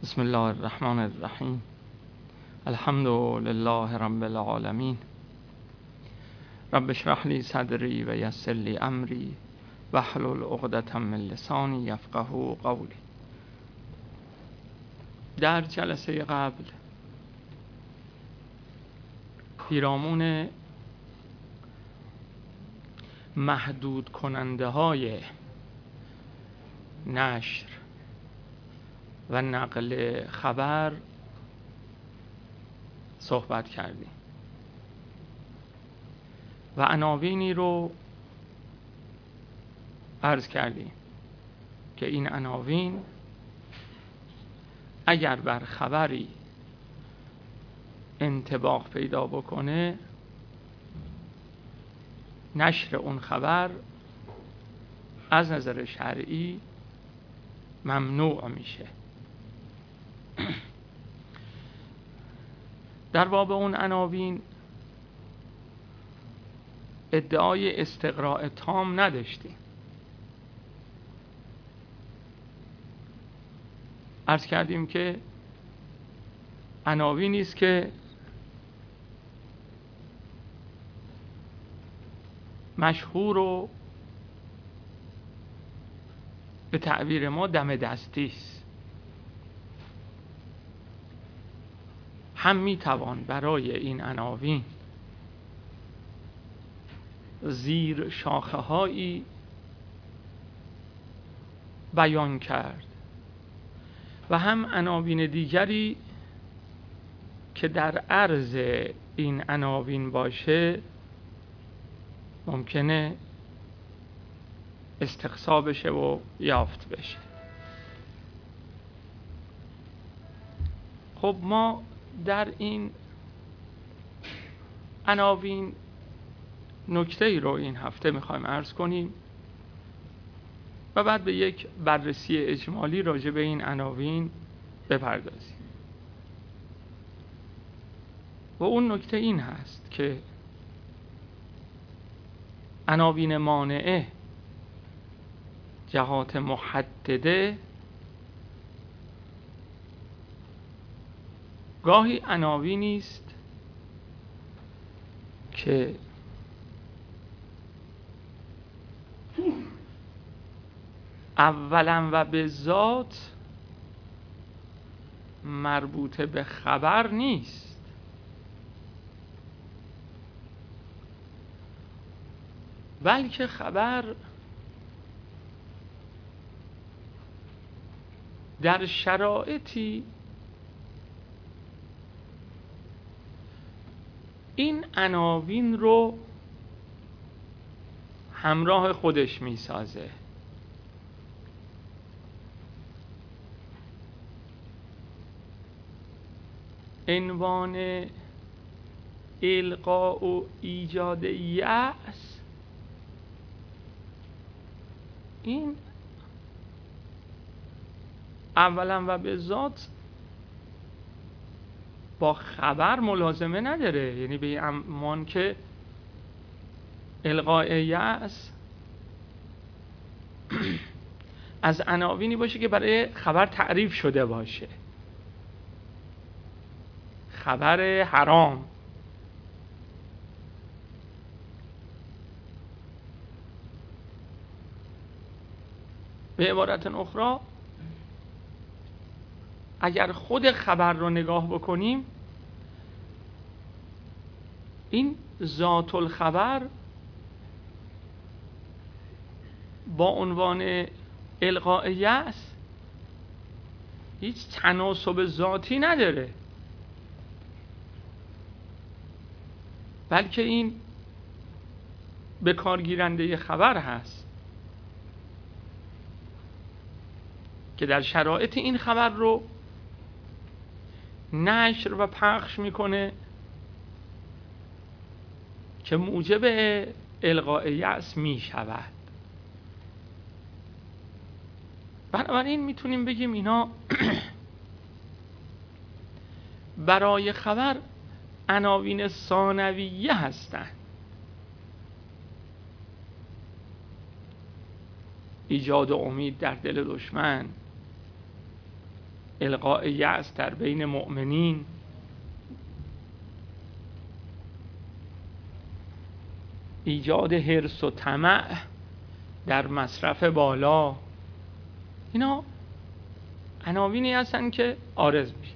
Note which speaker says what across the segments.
Speaker 1: بسم الله الرحمن الرحیم. الحمد لله رب العالمین. رب اشرح لی صدری و یسر لی امری واحلل عقدة من لسانی یفقهوا قولی. در جلسه قبل پیرامون محدود کننده های نشر و نقل خبر صحبت کردیم و عناوینی رو عرض کردیم که این عناوین اگر بر خبری انطباق پیدا بکنه، نشر اون خبر از نظر شرعی ممنوع میشه. در باب اون عناوین ادعای استقراء تام نداشتیم. عرض کردیم که عناوینی است که مشهور و به تعبیر ما دم دستی است. هم میتوان برای این عناوین زیر شاخه هایی بیان کرد و هم عناوین دیگری که در عرض این عناوین باشه ممکنه استقصا بشه و یافت بشه. خب ما در این عناوین نکته ای رو این هفته میخوایم عرض کنیم و بعد به یک بررسی اجمالی راجع به این عناوین بپردازیم. و اون نکته این هست که عناوین مانعه جهات محدده گاهی عناوینی است که اولا و به ذات مربوط به خبر نیست، بلکه خبر در شرایطی این عناوین رو همراه خودش میسازه. عنوان القاء و ایجاد یأس، این اولا و به ذات با خبر ملازمه نداره. یعنی به این عنوان که القاء یأس از عناوینی باشه که برای خبر تعریف شده باشه. خبر حرام، به عبارت اخرى اگر خود خبر رو نگاه بکنیم، این ذات الخبر با عنوان القاء یأس هیچ تناسب ذاتی نداره، بلکه این به کارگیرنده خبر هست که در شرایط این خبر رو نشر و پخش میکنه که موجب القاء یأس میشود. بنابراین میتونیم بگیم اینا برای خبر عناوین ثانویه هستند. ایجاد امید در دل دشمن، القاء یأس در بین مؤمنین، ایجاد حرص و طمع در مصرف بالا، اینا عناوینی هستن که عارض میشه.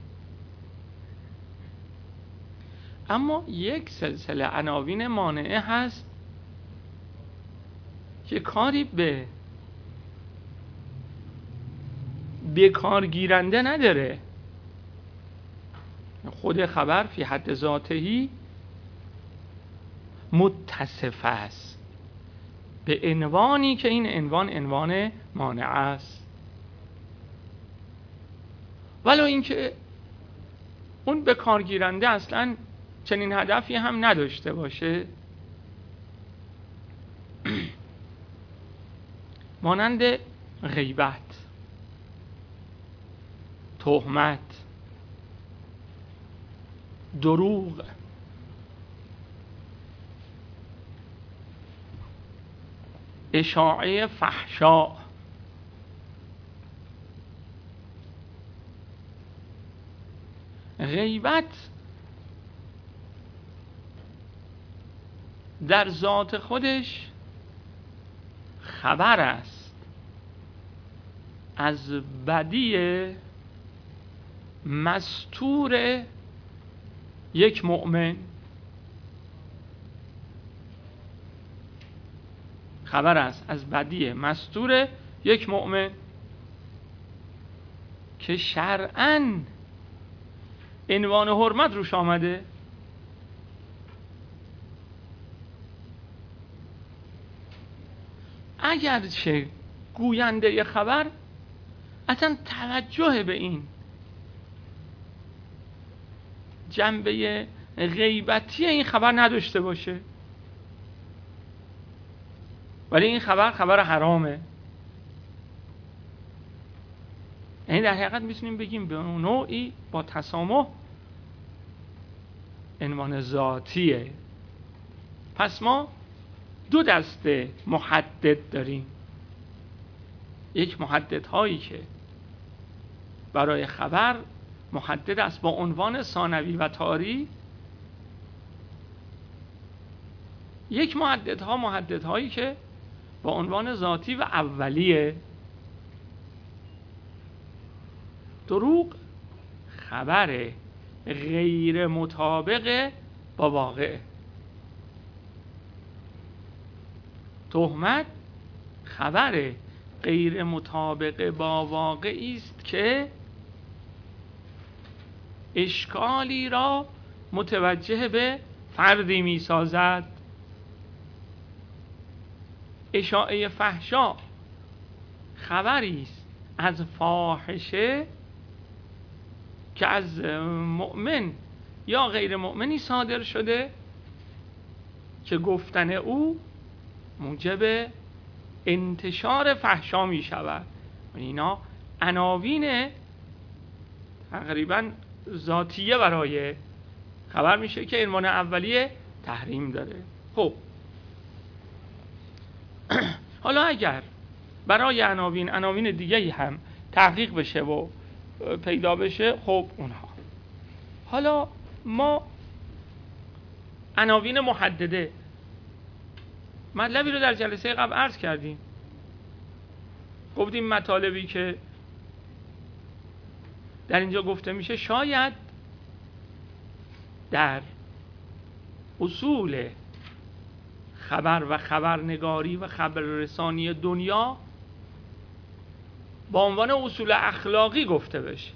Speaker 1: اما یک سلسله عناوین مانعه هست که کاری به کارگیرنده نداره. خود خبر فی حد ذاتهی متصف است به عنوانی که این عنوان مانع است، ولو اینکه اون به کارگیرنده اصلا چنین هدفی هم نداشته باشه. مانند غیبت، تهمت، دروغ، اشاعه فحشا، غیبت در ذات خودش خبر است از بدی مستور یک مؤمن، خبر است از بدی مستور یک مؤمن که شرعاً عنوان حرمت روش آمده. اگرچه گوینده خبر اصلا توجه به این جنبه غیبتی این خبر نداشته باشه، ولی این خبر حرامه. یعنی در حقیقت میتونیم بگیم به نوعی با تسامح عنوان ذاتیه. پس ما دو دسته محدد داریم. یک محدد هایی که برای خبر محدد است با عنوان ثانوی و طاری، یک محدد هایی که با عنوان ذاتی و اولیه. دروغ خبر غیر مطابق با واقع، تهمت خبر غیر مطابق با واقعی است که اشکالی را متوجه به فردی می سازد. اشاعه فحشا خبری است از فاحشه که از مؤمن یا غیر مؤمنی صادر شده که گفتن او موجب انتشار فحشا می شود. اینا عناوین تقریبا ذاتیه برای خبر میشه که عنوان اولیه تحریم داره. خب حالا اگر برای عناوین دیگه هم تحقیق بشه و پیدا بشه، خب اونها. حالا ما عناوین محدده مطلبی رو در جلسه قبل عرض کردیم. گفتیم مطالبی که در اینجا گفته میشه شاید در اصول خبر و خبرنگاری و خبررسانی دنیا با عنوان اصول اخلاقی گفته بشه،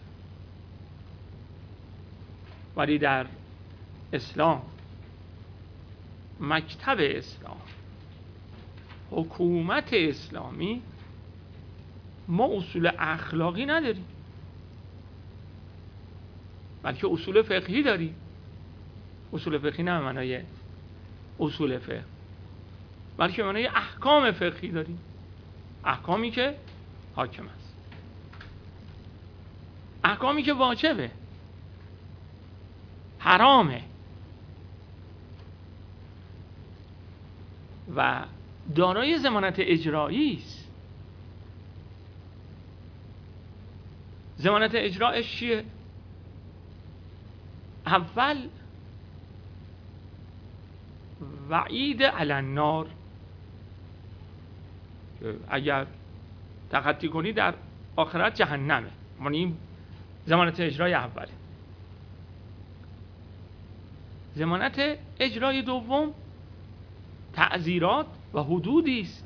Speaker 1: ولی در اسلام، مکتب اسلام، حکومت اسلامی ما اصول اخلاقی نداریم، بلکه اصول فقهی داریم. اصول فقهی نه معنای اصول فقه، بلکه معنای احکام فقهی داریم. احکامی که حاکم است، احکامی که واجبه، حرامه و دارای ضمانت اجرایی است. ضمانت اجراش چیه؟ اول وعید علی النار، اگر تخطی کنی در آخرت جهنمه. یعنی این ضمانت اجرای اوله. ضمانت اجرای دوم تعزیرات و حدودی است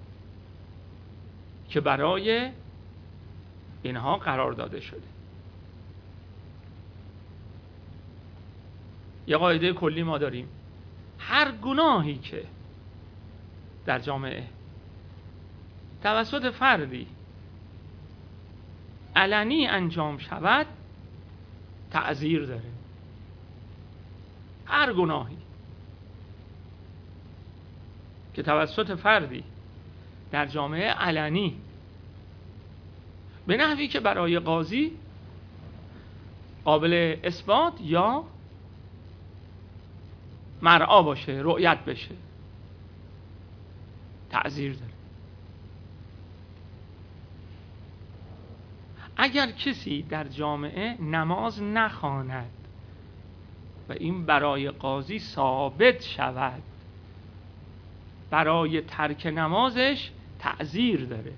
Speaker 1: که برای اینها قرار داده شده. یه قاعده کلی ما داریم: هر گناهی که در جامعه توسط فردی علنی انجام شود تعزیر داره. هر گناهی که توسط فردی در جامعه علنی به نحوی که برای قاضی قابل اثبات یا مرعا باشه، رؤیت بشه، تعزیر داره. اگر کسی در جامعه نماز نخواند و این برای قاضی ثابت شود، برای ترک نمازش تعزیر داره.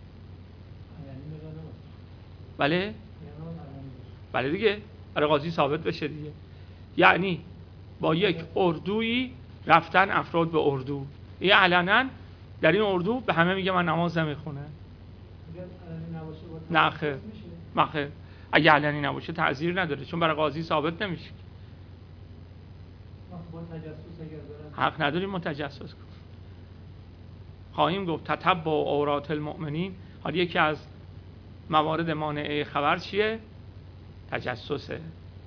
Speaker 1: بله؟ بله دیگه، برای قاضی ثابت بشه دیگه. یعنی با یک اردویی رفتن افراد به اردو، این علنا در این اردو به همه میگه من نماز نمیخونم. نه خیر، مخیر. اگه علنی نباشه تعزیر نداره، چون برای قاضی ثابت نمیشه. حق نداریم متجسس کن. خواهیم گفت تتبع عورات المؤمنین. حالا یکی از موارد مانعه خبر چیه؟ تجسسه.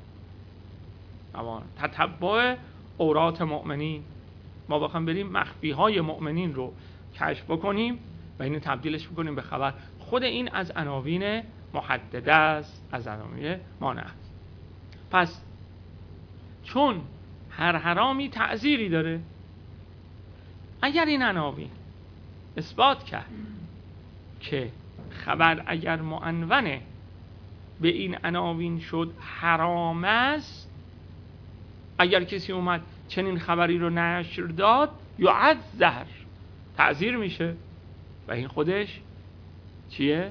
Speaker 1: تتبع عورات مؤمنین، ما بخوایم بریم مخفی های مؤمنین رو کشف بکنیم و اینو تبدیلش بکنیم به خبر. خود این از عناوین محدده است، از عناوین مانع است. پس چون هر حرامی تعزیری داره، اگر این عناوین اثبات کرد که خبر اگر معنون به این عناوین شد حرام است، اگر کسی اومد چنین خبری رو نشر داد یعذر، تعزیر میشه. و این خودش چیه؟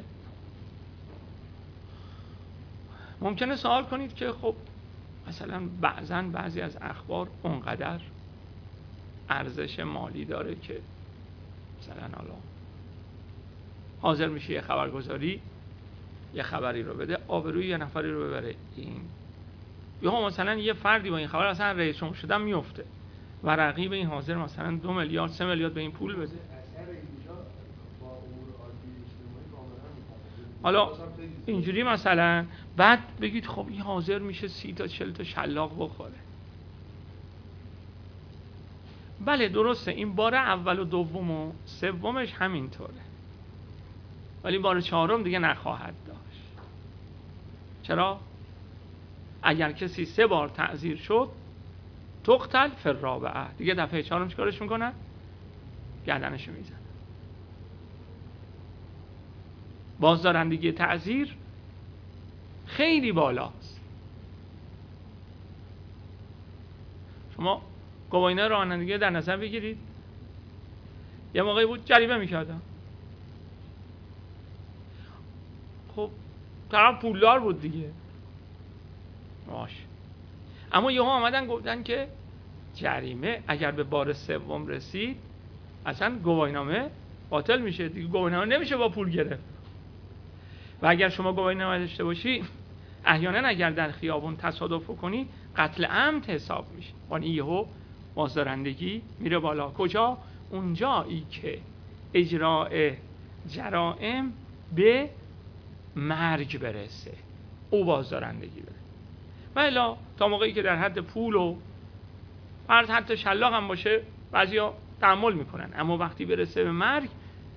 Speaker 1: ممکنه سوال کنید که خب مثلا بعضی از اخبار اونقدر ارزش مالی داره که مثلا حالا حاضر میشه یه خبرگزاری یه خبری رو بده، آبروی یه نفری رو ببره. این یا مثلا یه فردی با این خبر اصلا رئیس جمهور شدن میفته و رقیب این حاضر مثلا 2 میلیارد 3 میلیارد به این پول بده. حالا اینجوری مثلا بعد بگید خب این حاضر میشه 30 تا 40 تا شلاق بخوره. بله درسته، این بار اول و دوم و سومش همینطوره، ولی بار چهارم دیگه نخواهد داشت. چرا؟ اگر کسی 3 بار تعزیر شد تقتل فی الرابعه، دیگه دفعه چهارم چیکارش میکنن؟ گردنشو میزنن. بازدارندگی تعزیر خیلی بالاست. شما گواهینامه رانندگی در نظر بگیرید، یه موقعی بود جریمه میکردن، خب طرف پولدار بود دیگه، باشه، اما یهو آمدن گفتن که جریمه اگر به بار سوم رسید اصلا گواهینامه باطل میشه دیگه، گواهینامه نمیشه با پول گرفت. و اگر شما گواهینامه داشته باشی احیانا اگر در خیابون تصادف کنی قتل عمد حساب میشه. یعنی یهو بازدارندگی میره بالا. کجا؟ اونجایی که اجراء جرائم به مرگ برسه او بازدارندگی بره. و الا تا موقعی که در حد پول و فرض حتی شلاق هم باشه بعضیا تحمل میکنن، اما وقتی برسه به مرگ،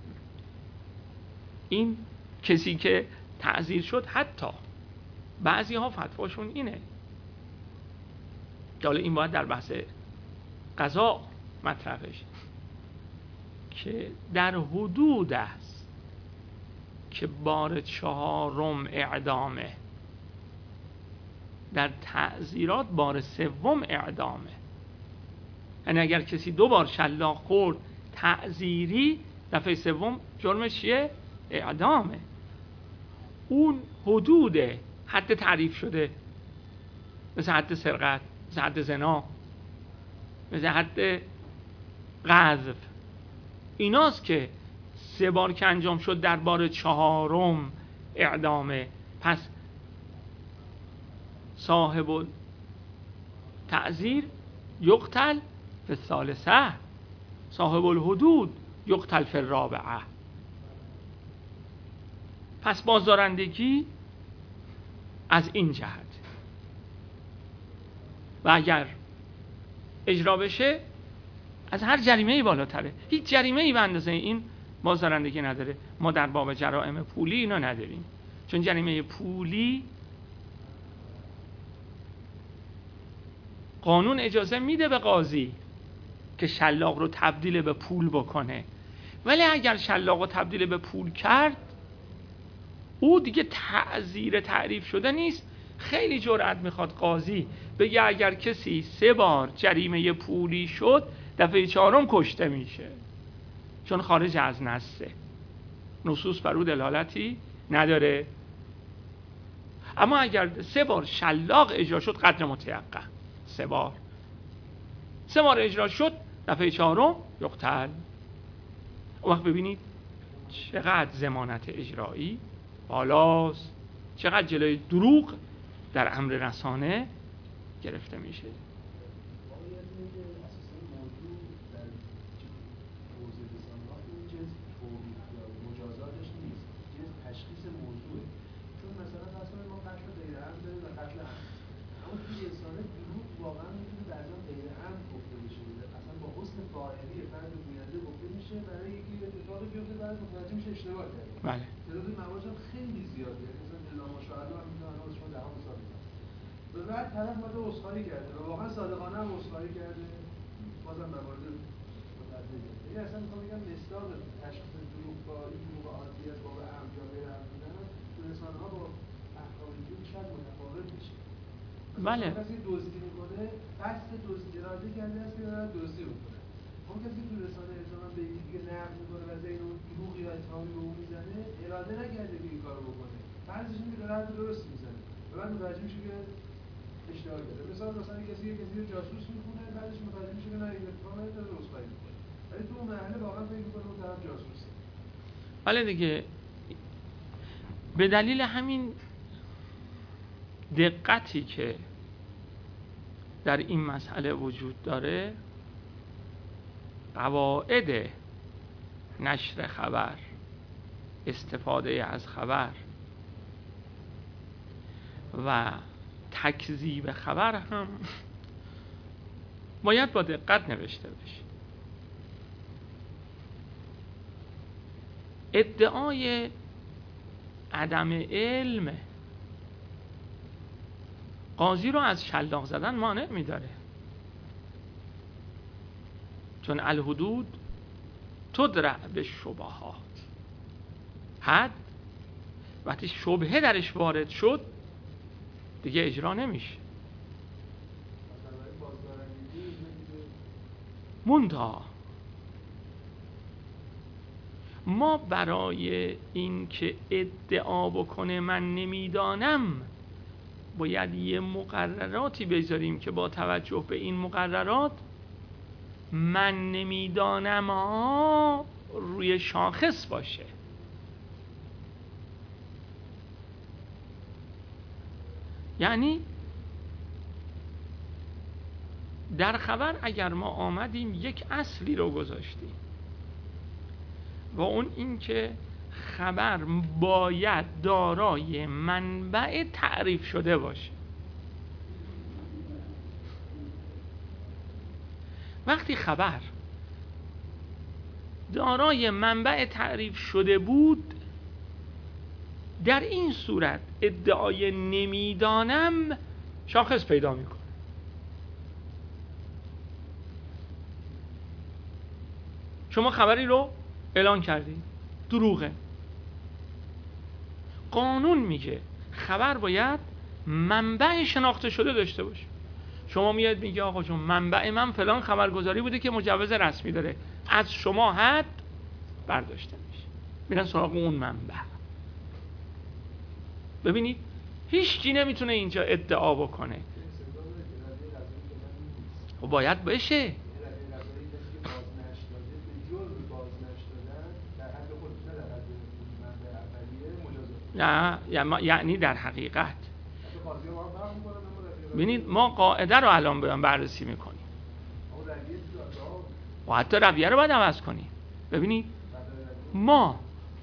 Speaker 1: این کسی که تعزیر شد، حتی بعضی ها فتواشون اینه که حالا این باید در بحث قضا مطرح بشه که در حدود است که بار 4 اعدامه، در تعزیرات بار 3 اعدامه. یعنی اگر کسی 2 بار شلاق خورد تعزیری، دفعه 3 جرمش چیه؟ اعدامه. اون حدود حد تعریف شده، مثل حد سرقت، مثل حد زنا، مثل حد قذف، ایناست که 3 بار که انجام شد در بار 4 اعدامه. پس صاحب تعزیر یقتل فی الثالثه، صاحب الحدود یقتل فی الرابعه. پس بازدارندگی از این جهت، و اگر اجرا بشه از هر جریمه‌ای بالاتره. هیچ جریمه‌ای به اندازه این بازدارندگی نداره. ما در باب جرائم پولی اینا نداریم، چون جریمه پولی قانون اجازه میده به قاضی که شلاق رو تبدیل به پول بکنه، ولی اگر شلاق رو تبدیل به پول کرد، او دیگه تعزیر تعریف شده نیست. خیلی جرأت میخواد قاضی بگه اگر کسی 3 بار جریمه پولی شد، دفعه 4 کشته میشه، چون خارج از نصه، نصوص بر او دلالتی نداره. اما اگر 3 بار شلاق اجرا شد قتل متیقن، 3 بار اجرا شد، دفعه 4 یقتل. اون وقت ببینید چقدر ضمانت اجرایی بالاست، چقدر جلوی دروغ در امر رسانه گرفته میشه. بله.
Speaker 2: تعداد موارد خیلی زیاده، مثلا الا ماشاءالله هم شما 10 سال به بعد طرف اومده عذرخواهی کرده و واقعا صادقانه هم عذرخواهی کرده، بازم موارد متعدده. یعنی اصلا میخوام بگم مصداق تشخیص دروغ با این دروغ عادی از باب عمد یا غیر عمد بودن تو رسانه‌ها با احکام دین شاید متفاوت میشه.
Speaker 1: بله.
Speaker 2: کسی دزدی میکنه، قصد دزدی اراده کرده است که داره دزدی میکنه. اون کسی که رسانه احتمالاً به یکی دیگه نقد میکنه و زیر اون دروغ یا اتهامی به اون میزنه، اراده نکرده که این کارو بکنه. فرضش اینه که داره حرف درست میزنه. و بعد متوجه میشه که اشتباه کرده. مثلا کسی رو جاسوس میکنه، بعدش متوجه میشه که نه این اتفاق نداره، عذرخواهی میکنه. ولی تو اون مرحله واقعا فکر میکنه اون طرف جاسوسه.
Speaker 1: بله دیگه. به دلیل همین دقتی که در این مسئله وجود داره، قواعد نشر خبر، استفاده از خبر و تکذیب خبر هم باید با دقت نوشته بشه. ادعای عدم علم قاضی رو از شلاق زدن مانع می‌داره، چون الحدود تدرع به شبهات. حد وقتی شبهه درش وارد شد دیگه اجرا نمیشه. منتها ما برای این که ادعا بکنه من نمیدانم باید یه مقرراتی بذاریم که با توجه به این مقررات من نمیدانم ها روی شاخص باشه. یعنی در خبر اگر ما آمدیم یک اصلی رو گذاشتیم و اون این که خبر باید دارای منبع تعریف شده باشه. وقتی خبر دارای منبع تعریف شده بود، در این صورت ادعای نمیدانم شاخص پیدا میکنه. شما خبری رو اعلان کردید، دروغه، قانون میگه خبر باید منبع شناخته شده داشته باشه. شما میاد میگه آقا جون منبع من فلان خبرگزاری بوده که مجوز رسمی داره، از شما حد برداشته میشه، میرن سراغ اون منبع. ببینید هیچ کی نمیتونه اینجا ادعا بکنه. و باید بشه. نه یعنی در حقیقت ببینید ما قاعده رو الان بررسی میکنیم و حتی رویه رو باید عوض کنیم. ببینید ما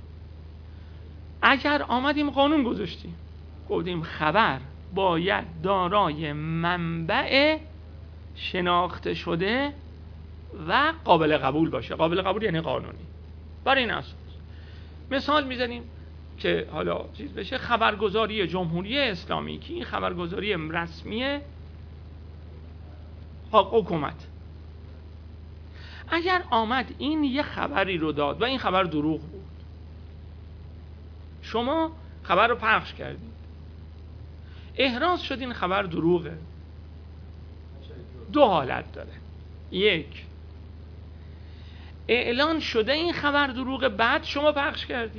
Speaker 1: اگر آمدیم قانون گذاشتیم گفتیم خبر باید دارای منبع شناخته شده و قابل قبول باشه. قابل قبول یعنی قانونی. برای این اساس مثال میزنیم که حالا چیز بشه، خبرگزاری جمهوری اسلامی که این خبرگزاری رسمی حکومت، اگر آمد این یه خبری رو داد و این خبر دروغ بود، شما خبر رو پخش کردید، احراز شد این خبر دروغه، دو حالت داره. یک، اعلان شده این خبر دروغه بعد شما پخش کردید.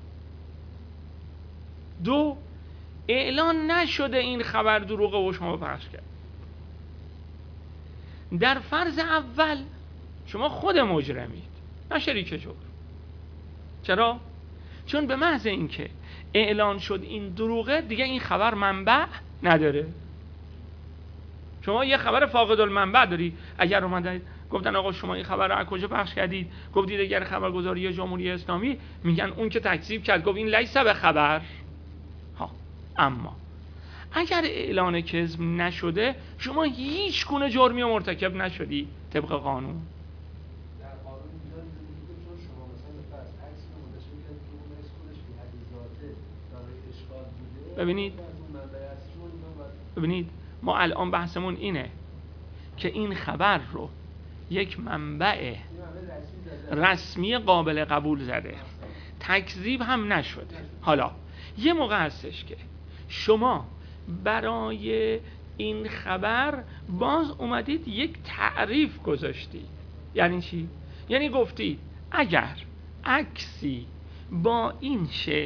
Speaker 1: دو، اعلان نشده این خبر دروغه و شما پخش کردید. در فرض اول شما خود مجرمید نه شریک جرم. چرا؟ چون به محض اینکه اعلان شد این دروغه دیگه این خبر منبع نداره. شما یه خبر فاقد المنبع داری. اگر اومدن گفتن آقا شما این خبر رو از کجا پخش کردید، گفتید اگر خبرگزاری جمهوری اسلامی، میگن اون که تکذیب کرد گفت این لیس به خبر. اما اگر اعلان کذب نشده شما هیچ گونه جرمی مرتکب نشدی طبق قانون.
Speaker 2: در قانون میاد چون شما مثلا فرض عکس رو منتشر کردید که اون عکس خودش بی حدیثاته دارای اشکال بوده.
Speaker 1: ببینید ما الان بحثمون اینه که این خبر رو یک منبع رسمی قابل قبول زده، تکذیب هم نشده. حالا یه موقع هستش که شما برای این خبر باز اومدید یک تعریف گذاشتید. یعنی چی؟ یعنی گفتید اگر عکسی با این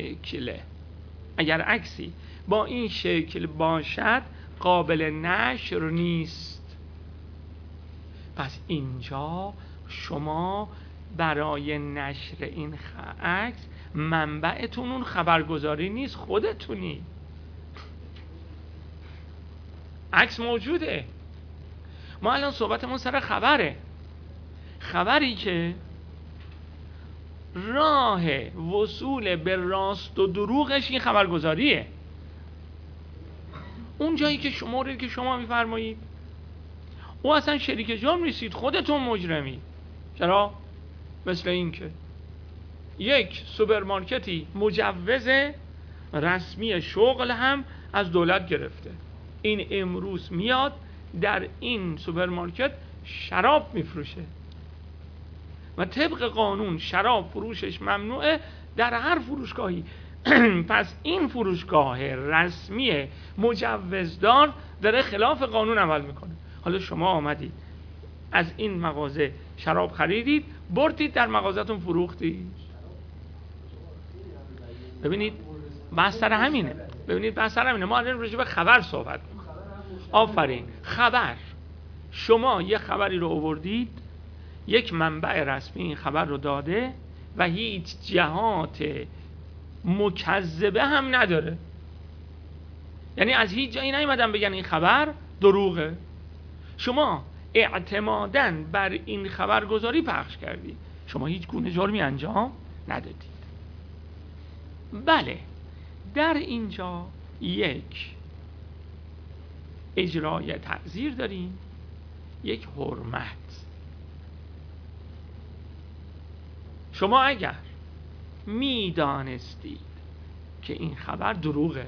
Speaker 1: شکل باشد قابل نشر نیست. پس اینجا شما برای نشر این عکس منبعتون اون خبرگزاری نیست، خودتونی. عکس موجوده. ما الان صحبتمون سر خبره، خبری که راه وصول به راست و دروغش این خبرگزاریه. اون جایی که موردی که شما میفرمایید او اصلا شریک جرم نیستید، خودتون مجرمی. چرا؟ مثل این که یک سوپرمارکتی مجوز رسمی شغل هم از دولت گرفته، این امروز میاد در این سوپرمارکت شراب میفروشه و طبق قانون شراب فروشش ممنوعه در هر فروشگاهی. پس این فروشگاه رسمی مجوزدار داره خلاف قانون عمل میکنه. حالا شما آمدید از این مغازه شراب خریدید، بردید در مغازه‌تون فروختید. ببینید بحث سر همینه. ما الان راجع به خبر صحبت می‌کنیم. آفرین. خبر، شما یه خبری رو آوردید، یک منبع رسمی این خبر رو داده و هیچ جهات مکذبه هم نداره. یعنی از هیچ جایی نیومدن بگن این خبر دروغه. شما اعتماداً بر این خبرگزاری پخش کردید، شما هیچ گونه جرمی انجام ندادید. بله، در اینجا یک اجرای تعزیر داریم، یک حرمت. شما اگر میدانستید که این خبر دروغه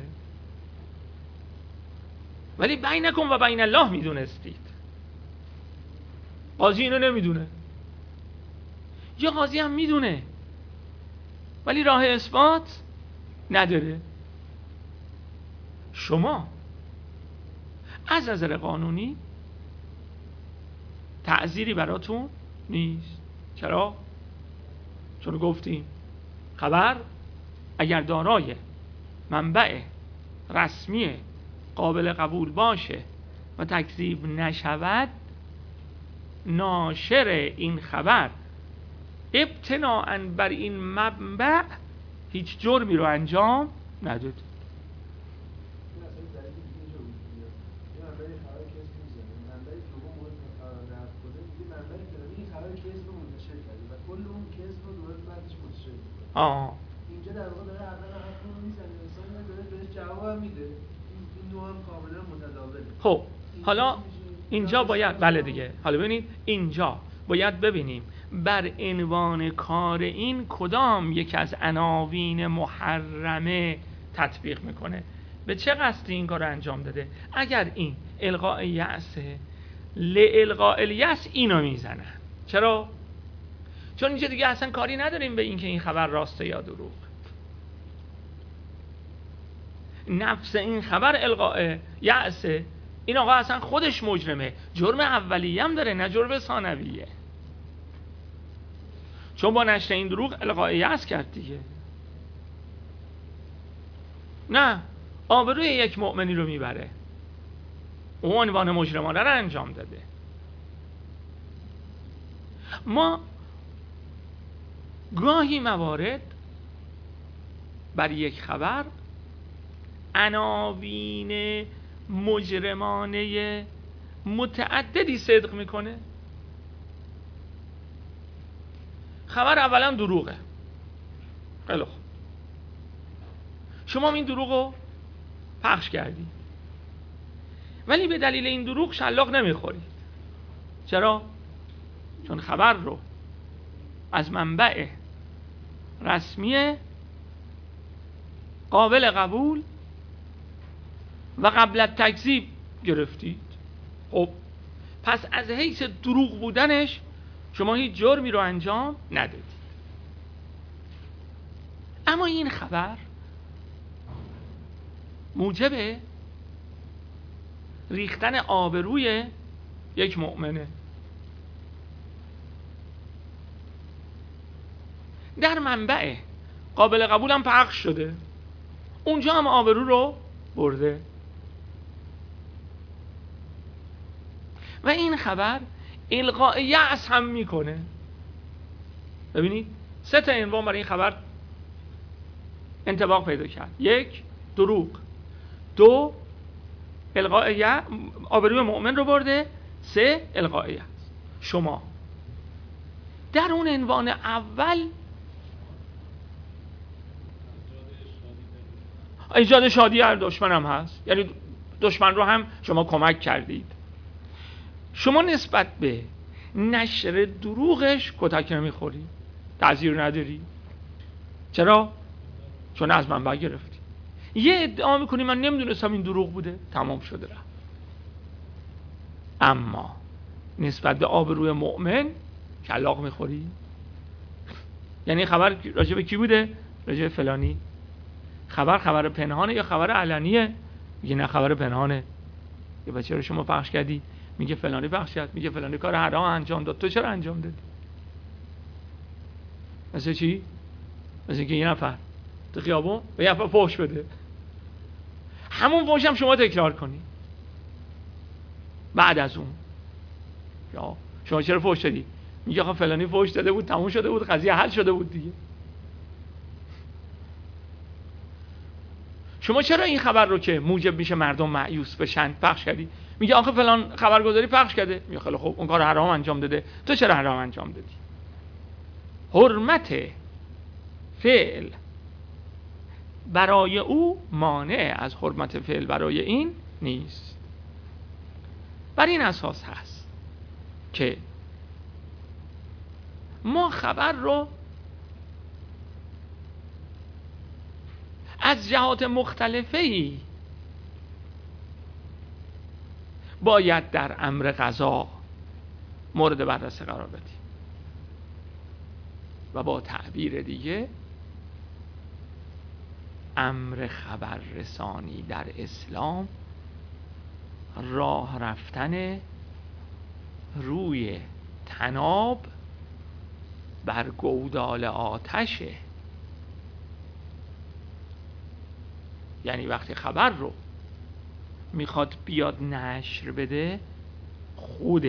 Speaker 1: ولی بینکم و بین الله میدونستید، قاضی اینو نمیدونه یا قاضی هم میدونه ولی راه اثبات نداره، شما از نظر قانونی تعذیری براتون نیست. چرا؟ چون گفتیم خبر اگر دارای منبع رسمی قابل قبول باشه و تکذیب نشود، ناشر این خبر ابتناءً بر این منبع هیچ جرمی رو انجام نداد.
Speaker 2: اینجا در واقع داره اول حرف رو میزنه، انسان داره بهش جواب میده. این دو هم کاملا متداوله.
Speaker 1: خب حالا اینجا باید بله دیگه، حالا ببینید اینجا باید ببینیم بر عنوان کار این کدام یکی از عناوین محرمه تطبیق میکنه، به چه قصدی این کار رو انجام داده. اگر این القاء یأسه، لالقاء الیأس اینو میزنن. چرا؟ چون اینجا دیگه اصلا کاری نداریم به این که این خبر راسته یا دروغ. نفس این خبر القاء یأسه، این آقا اصلا خودش مجرمه، جرم اولیه هم داره نه جرم ثانویه، چون با نشر این دروغ القاء یأس کرد دیگه. نه، آبروی یک مؤمنی رو میبره، اون عنوان مجرمانه رو انجام داده. ما گاهی موارد بر یک خبر عناوین مجرمانه متعددی صدق میکنه. خبر اولا دروغه، خیلی خوب، شما این دروغ رو پخش کردی، ولی به دلیل این دروغ شلاق نمیخوری. چرا؟ چون خبر رو از منبع رسمی قابل قبول و قبل التکذیب گرفتید. خب پس از حیث دروغ بودنش شما هیچ جرمی رو انجام ندادید. اما این خبر موجب ریختن آبروی یک مؤمنه. در منبع قابل قبول هم پخش شده، اونجا هم آبرو رو برده و این خبر القاء یأس هم میکنه. ببینید 3 تا عنوان برای این خبر انطباق پیدا کرد. 1 دروغ، 2 القاء یأس آبروی مؤمن رو برده، 3 القاء یأس. شما در اون عنوان اول ایجاد شادی هر دشمن هم هست، یعنی دشمن رو هم شما کمک کردید. شما نسبت به نشر دروغش کتک نمیخوری، تعذیر نداری. چرا؟ چون از منبع گرفتی. یه ادعا میکنی من نمیدونستم این دروغ بوده، تمام شده رفت. اما نسبت به آبروی مؤمن شلاق میخوری. یعنی خبر راجع به کی بوده؟ راجع به فلانی. خبر پنهانه یا خبر علنیه؟ میگه نه خبر پنهانه. یه بچه رو شما پخش کردی، میگه فلانی پخش کرد، میگه فلانی کار حرام انجام داد، تو چرا انجام دادی؟ مثل چی؟ مثل اینکه یه نفر تو خیابون به یه نفر فحش بده، همون فحش هم شما تکرار کنی. بعد از اون یا شما چرا فحش دادی؟ میگه آخه فلانی فحش داده بود، تموم شده بود، قضیه حل شده بود دیگه. شما چرا این خبر رو که موجب میشه مردم مایوس بشن پخش کردی؟ میگه آخه فلان خبرگزاری پخش کرده. میگه خیلی خوب، اون کار حرام انجام داده، تو چرا حرام انجام دادی؟ حرمت فعل برای او مانع از حرمت فعل برای این نیست. بر این اساس هست که ما خبر رو از جهات مختلفی باید در امر قضا مورد بررسی قرار بدیم و با تعبیر دیگه امر خبر رسانی در اسلام راه رفتن روی تناب بر گودال آتشه. یعنی وقتی خبر رو میخواد بیاد نشر بده، خود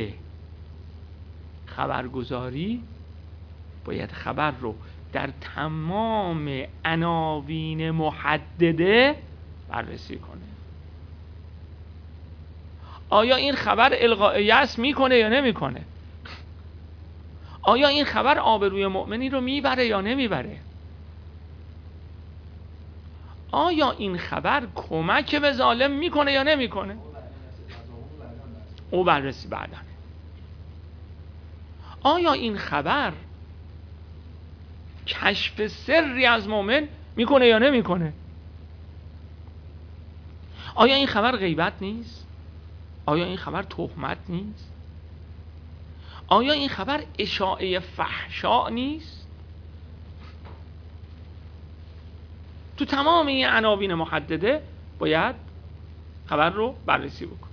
Speaker 1: خبرگزاری باید خبر رو در تمام عناوین محدده بررسی کنه. آیا این خبر القاء یأس میکنه یا نمیکنه؟ آیا این خبر آبروی مؤمنی رو میبره یا نمیبره؟ آیا این خبر کمک به ظالم میکنه یا نمیکنه؟ او بررسی بعدن. آیا این خبر کشف سری از مؤمن میکنه یا نمیکنه؟ آیا این خبر غیبت نیست؟ آیا این خبر تهمت نیست؟ آیا این خبر اشاعه فحشا نیست؟ تو تمام این عناوین محدده باید خبر رو بررسی بکن.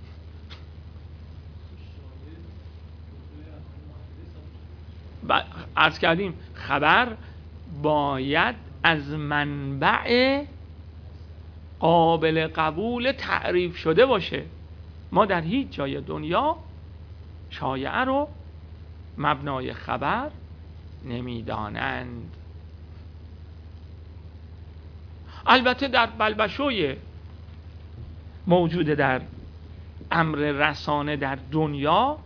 Speaker 1: عرض کردیم خبر باید از منبع قابل قبول تعریف شده باشه. ما در هیچ جای دنیا شایعه رو مبنای خبر نمیدانند. البته در بلبشوی موجود در امر رسانه در دنیا،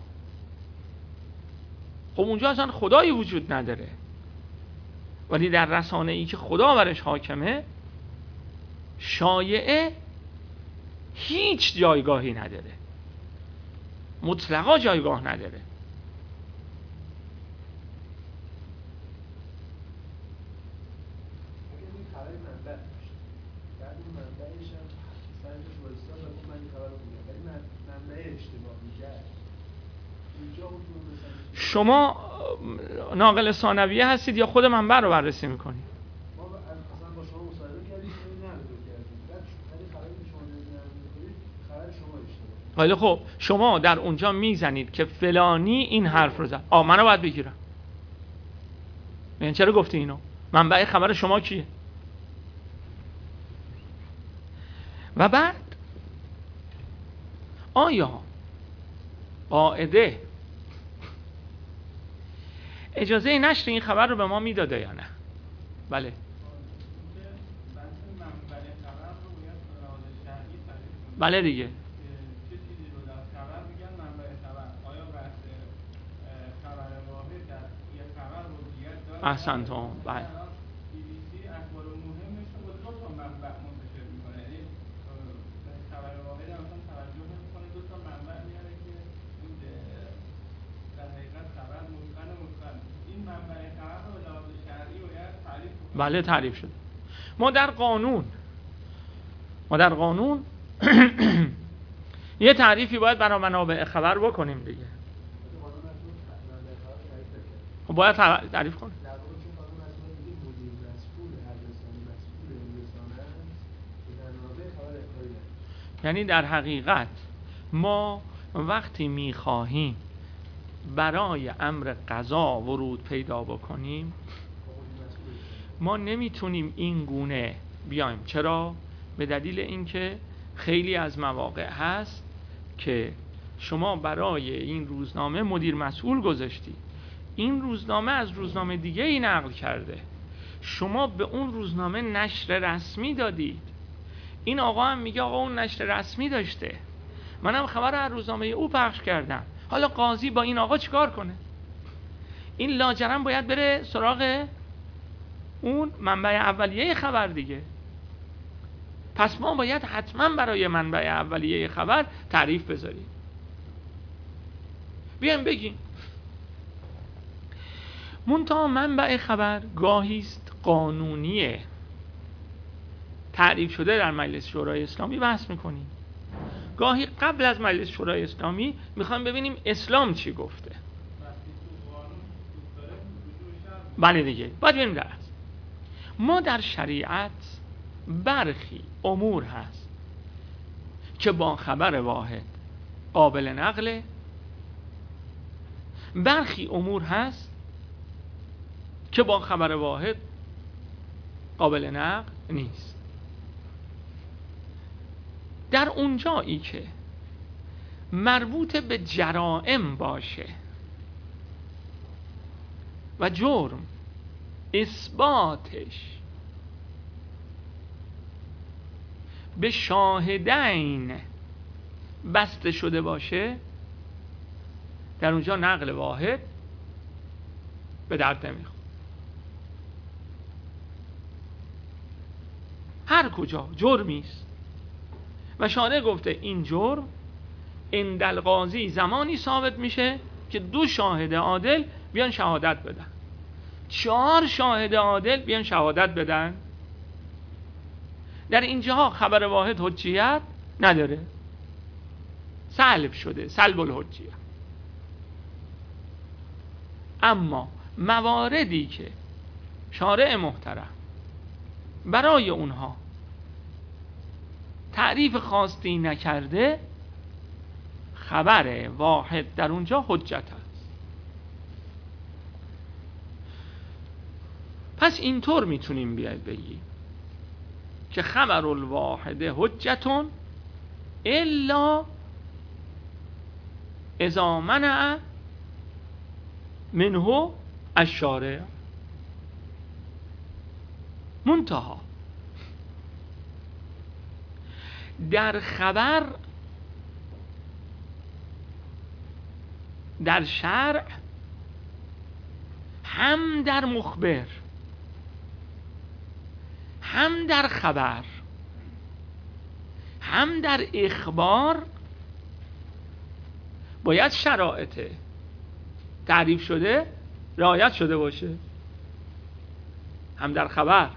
Speaker 1: خب اونجا اصلا خدایی وجود نداره، ولی در رسانه ای که خدا برش حاکمه شایعه هیچ جایگاهی نداره، مطلقا جایگاه نداره. شما ناقل ثانویه هستید یا خود منبع رو بررسی میکنید؟
Speaker 2: ما اصلا با شما مصاحبه کردیم، خبر شما اشتباه.
Speaker 1: خیلی خب، شما در اونجا میزنید که فلانی این حرف رو زد، منو باید بگیرم. یعنی چرا گفتی اینو؟ منبع خبر شما کیه؟ و بعد آیا قاعده اجازه نشر این خبر رو به ما میداده یا نه؟ بله. بله دیگه.
Speaker 3: چه چیزی رو در خبر میگن منبع خبر؟ آیا بحث خبر واحد در یه خبر مدیریت داره؟
Speaker 1: احسنتم. بله.
Speaker 3: BBC اخبار مهمش رو با دو تا منبع منتشر میکنه. یعنی خبر واحد هم مثلا توجه میکنه دو تا منبع میاره که این در حقیقت خبر متقن. این منبع خبر رو به لحاظ شرعی باید تعریف کنه.
Speaker 1: بله تعریف شده. ما در قانون یه تعریفی باید برای منابع خبر بکنیم دیگه. خب باید تعریف کنیم. یعنی در حقیقت ما وقتی میخواهیم برای امر قضا ورود پیدا بکنیم، ما نمیتونیم این گونه بیایم. چرا؟ به دلیل اینکه خیلی از مواقع هست که شما برای این روزنامه مدیر مسئول گذاشتی، این روزنامه از روزنامه دیگه ای نقل کرده، شما به اون روزنامه نشر رسمی دادید، این آقا هم میگه آقا اون نشر رسمی داشته، منم خبر از روزنامه او پخش کردم. حالا قاضی با این آقا چیکار کنه؟ این لاجرم باید بره سراغ اون منبع اولیه خبر دیگه. پس ما باید حتما برای منبع اولیه خبر تعریف بذاریم. بیایم بگیم منتها منبع خبر گاهیست قانونیه، تعریف شده در مجلس شورای اسلامی بحث میکنیم، گاهی قبل از مجلس شورای اسلامی میخوایم ببینیم اسلام چی گفته. بله دیگه، باید ببینیم در ما در شریعت برخی امور هست که با خبر واحد قابل نقله، برخی امور هست که با خبر واحد قابل نقل نیست. در اونجایی که مربوط به جرائم باشه و جرم اثباتش به شاهدین بسته شده باشه، در اونجا نقل واحد به درد نمیخوره. هر کجا جرمی است و شارع گفته این جرم عند القاضی زمانی ثابت میشه که 2 شاهد عادل بیان شهادت بدن، 4 شاهد عادل بیان شهادت بدن، در اینجاها خبر واحد حجیت نداره، سلب شده، سلب الحجیت. اما مواردی که شارع محترم برای اونها تعریف خاصی نکرده، خبر واحد در اونجا حجت است. پس اینطور میتونیم بگیم که خبر الواحد حجتون الا اذا منع منه الشارع. منتها در خبر در شرع هم در مخبر هم در خبر هم در اخبار باید شرایط تعریف شده رعایت شده باشه. هم در خبر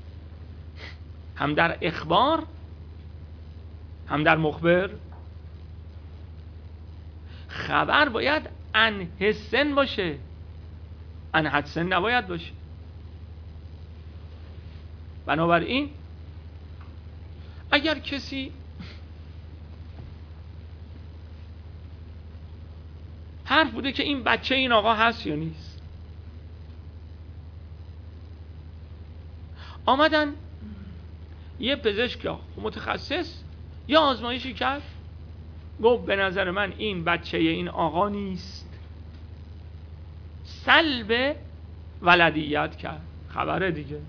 Speaker 1: هم در اخبار هم در مخبر. خبر باید عن حسن باشه، عن حدسن نباید باشه. بنابراین اگر کسی حرف بوده که این بچه این آقا هست یا نیست، آمدن یه پزشک متخصص یه آزمایشی کرد، گفت به نظر من این بچه این آقا نیست، سلب ولدیت کرد، خبره دیگه.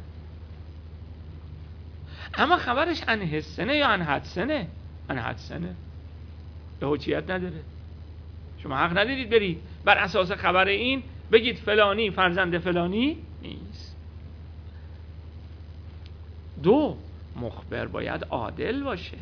Speaker 1: اما خبرش عن حسنه یا عن حدسنه؟ عن حدسنه، به حجیت نداره. شما حق ندارید برید بر اساس خبر این بگید فلانی فرزند فلانی نیست. 2 مخبر باید عادل باشه،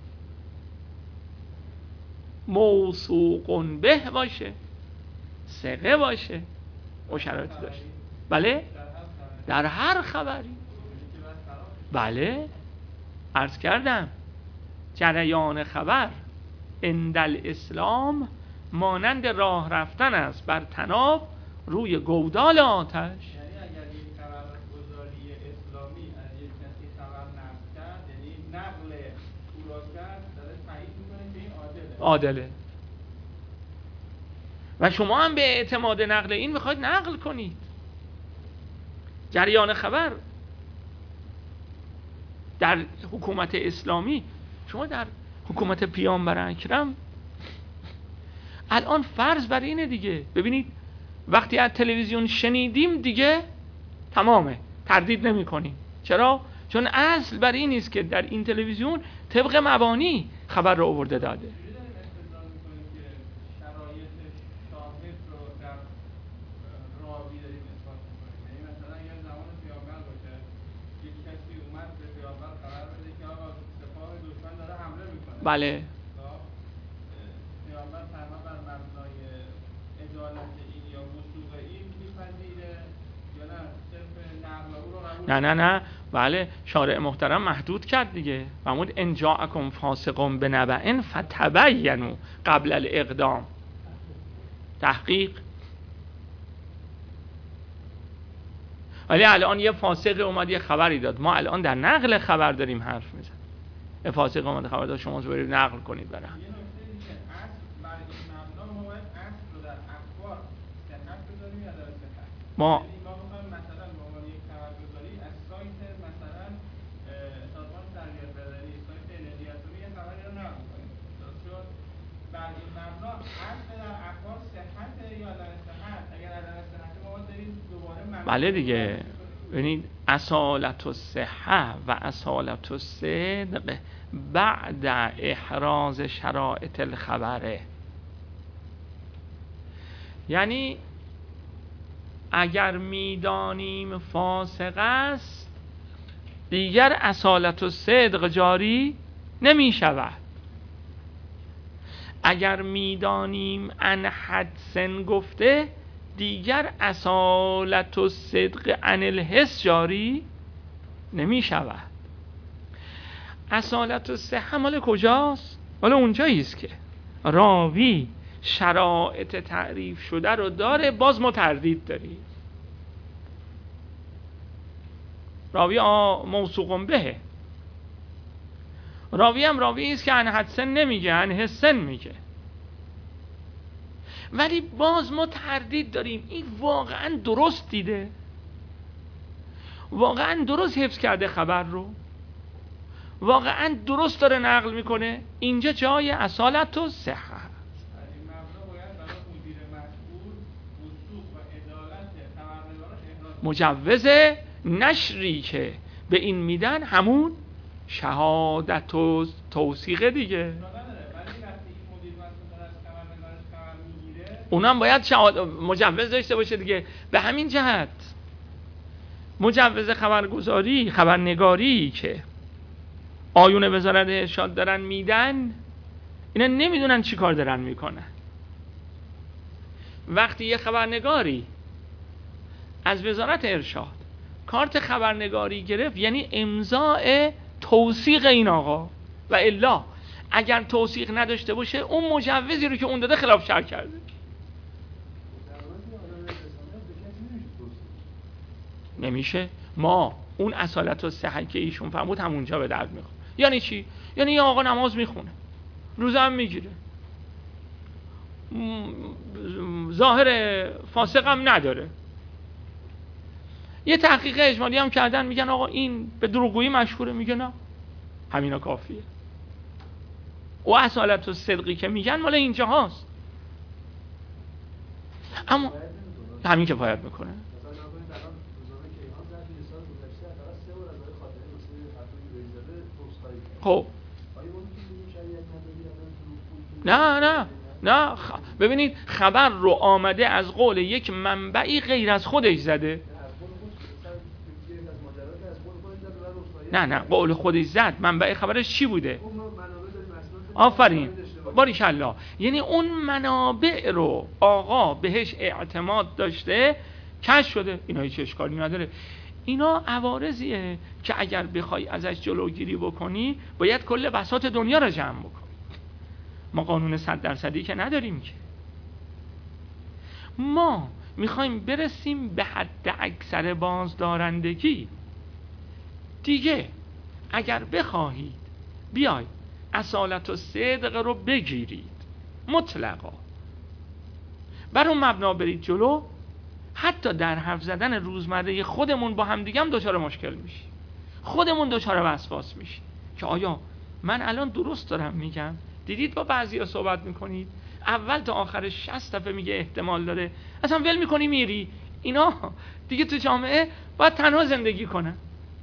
Speaker 1: موثوق به باشه، ثقه باشه، او شرایطی داشته. بله در هر خبری. بله عرض کردم جریان خبر عند الاسلام مانند راه رفتن است بر طناب روی گودال آتش.
Speaker 3: یعنی اگر یک خبرگزاری اسلامی از یک کسی خبر نقل کرد، یعنی نقل او را کرد، داره تایید میکنه که این عادله.
Speaker 1: و شما هم به اعتماد نقل این میخواید نقل کنید. جریان خبر در حکومت اسلامی، شما در حکومت پیامبر اکرم الان فرض بر اینه دیگه. ببینید وقتی از تلویزیون شنیدیم دیگه تمامه، تردید نمی کنیم. چرا؟ چون اصل بر این نیست که در این تلویزیون طبق مبانی خبر رو آورده داده. بله نه بله شارع محترم محدود کرد دیگه. فرمود ان جاءکم فاسق بنبأ فتبینوا قبل الاقدام، تحقیق. ولی الان یه فاسق اومد یه خبری داد، ما الان در نقل خبر داریم حرف میزنیم. یه فاسق اومد خبر داد، شما برید نقل کنید برام.
Speaker 3: یه نکته دیگه، اصل برای این مبنا ما باید اصل رو در اخبار صحت بذاریم یا در صحت.
Speaker 1: ما
Speaker 3: میخوایم مثلا به عنوان یک خبرگزاری از سایت مثلا سازمان تربیت بدنی، سایت انرژیاتومی یه خبری رو نقل کنیم. درست شد؟ بر این مبنا اصل در اخبار صحت یا در صحت؟ اگر در صحت ما باید بریم دوباره مبنا.
Speaker 1: بله دیگه، ببینید اصالت الصحه و اصالت الصدق بعد احراز شرائط الخبره. یعنی اگر میدانیم فاسق است دیگر اصالت الصدق جاری نمی شود. اگر میدانیم ان حدسن گفته دیگر اصالت الصدق عن الحس جاری نمی شود. اصالت الصحه مال کجاست؟ مال اونجایی است که راوی شرایط تعریف شده رو داره، باز ما تردید داریم. راوی موثوق به، راوی هم راوی است که عن حدسن نمیگه، عن حسن میگه، ولی باز ما تردید داریم این واقعا درست دیده، واقعا درست حفظ کرده خبر رو، واقعا درست داره نقل میکنه. اینجا جای اصالت و صحه هست.
Speaker 3: این مبنا باید برای مدیر مسئول وثوق و عدالت خبرنگاراش احراز
Speaker 1: مجوز نشری که به این میدن همون شهادت و توثیق دیگه. اونم باید مجوز داشته باشه دیگه. به همین جهت مجوز خبرگزاری، خبرنگاری که آیون وزارت ارشاد دارن میدن، اینا نمیدونن چی کار دارن میکنن. وقتی یه خبرنگاری از وزارت ارشاد کارت خبرنگاری گرفت، یعنی امضاء توثیق این آقا، و الا اگر توثیق نداشته باشه اون مجوزی رو که اون داده خلاف شرع کرده. نمیشه. ما اون اصالت و صحت که ایشون فرمود همونجا به درد میخوره. یعنی چی؟ یعنی یه آقا نماز میخونه، روزه هم میگیره، ظاهر فاسق هم نداره، یه تحقیق اجمالی هم کردن میگن آقا این به دروغگویی مشهوره، میگه نه همینا کافیه. و اصالت و صدقی که میگن مال اینجا هاست، اما همین کفایت میکنه. خب نه ببینید خبر رو آمده از قول یک منبعی غیر از خودش زده. نه قول خودش زد. منبع خبرش چی بوده؟ آفرین، باریکالله. یعنی اون منابع رو آقا بهش اعتماد داشته، کشف شده. اینا هیچ اشکالی نداره. اینا عوارضیه که اگر بخوای ازش جلوگیری بکنی باید کل بساط دنیا رو جمع بکنی. ما قانون 100% که نداریم که. ما میخوایم برسیم به حد اکثر بازدارندگی. دیگه اگر بخواهید بیاید اصالت و صدق رو بگیرید مطلقا، بر اون مبنا برید جلو، حتی در حرف زدن روزمره خودمون با هم دیگه هم دچار مشکل میشیم، خودمون دچار وسواس میشیم که آیا من الان درست دارم میگم؟ دیدید با بعضیا صحبت میکنید اول تا آخرش 60 دفعه میگه احتمال داره، اصلا ول میکنی میری. اینا دیگه تو جامعه باید تنها زندگی کنن.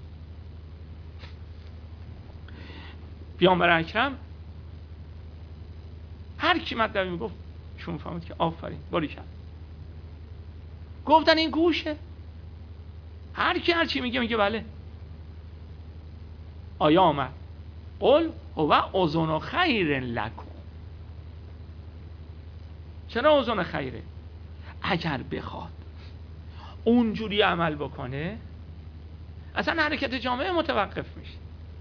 Speaker 1: پیامبر اکرم هر کی مطلبی میگفت شون فهمید که آفرین باریکلا، گفتن این گوشه، هر کی هر چی میگه بله. آیا آمد قل هو اذن خیر لکم. چرا اذن خیره؟ اگر بخواد اونجوری عمل بکنه اصلا حرکت جامعه متوقف میشه.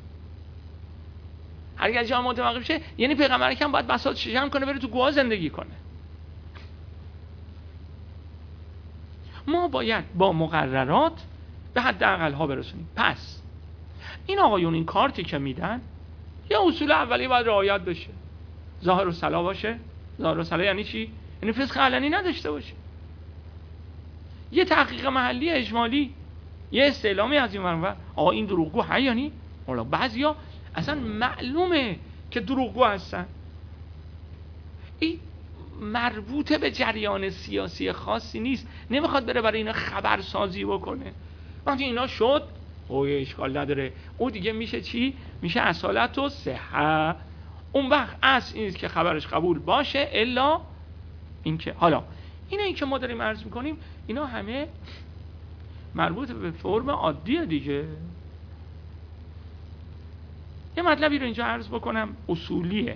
Speaker 1: حرکت جامعه متوقف شه یعنی پیغمبر اکرم باید بساط جمع کنه بره تو گواه زندگی کنه. ما باید با مقررات به حداقل ها برسونیم. پس این آقایون این کارتی که میدن یه اصول اولیه باید رعایت بشه. ظاهر و صلاح باشه. ظاهر و صلاح یعنی چی؟ یعنی فسق علنی نداشته باشه. یه تحقیق محلی اجمالی، یه استعلامی از این ور آقا این دروغگو هست یا نی؟ حالا بعضیا اصلا معلومه که دروغگو هستن. این مربوط به جریان سیاسی خاصی نیست، نمیخواد بره برای اینا خبرسازی بکنه. وقتی اینا شد اشکال نداره، او دیگه میشه چی؟ میشه اصالت و صحه. اون وقت اصل اینست که خبرش قبول باشه، الا اینکه حالا این که ما داریم عرض میکنیم اینا همه مربوط به فرم عادیه دیگه. یه مطلبی رو اینجا عرض بکنم اصولیه.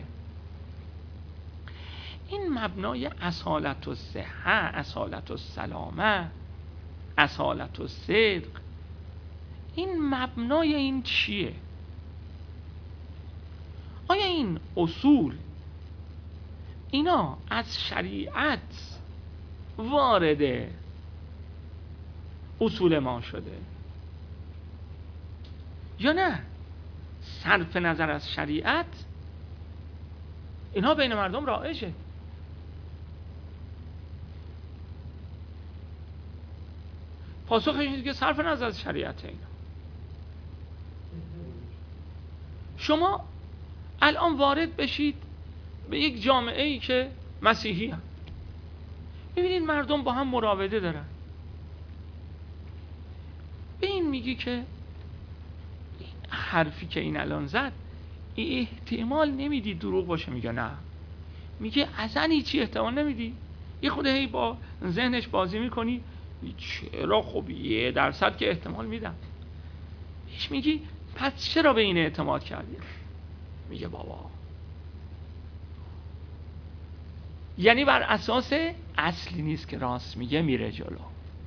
Speaker 1: این مبنای اصالت و صحه، اصالت و سلامه، اصالت و صدق، این مبنای این چیه؟ آیا این اصول اینا از شریعت وارد اصول ما شده یا نه صرف نظر از شریعت اینها بین مردم رایجه؟ پاسخش اینه که صرف نظر از شریعت اینا. شما الان وارد بشید به یک جامعه ای که مسیحی هم، ببینید مردم با هم مراوده دارن، به این میگی که این حرفی که این الان زد احتمال نمیدی دروغ باشه؟ میگه نه. میگه اصلا هیچی احتمال نمیدی؟ یه خود هی با ذهنش بازی میکنی، چرا؟ خب 1% که احتمال میدم. هیچ میگی پس چرا به این اعتماد کردی؟ میگه بابا یعنی بر اساس اصلی نیست که راست میگه، میره جلو.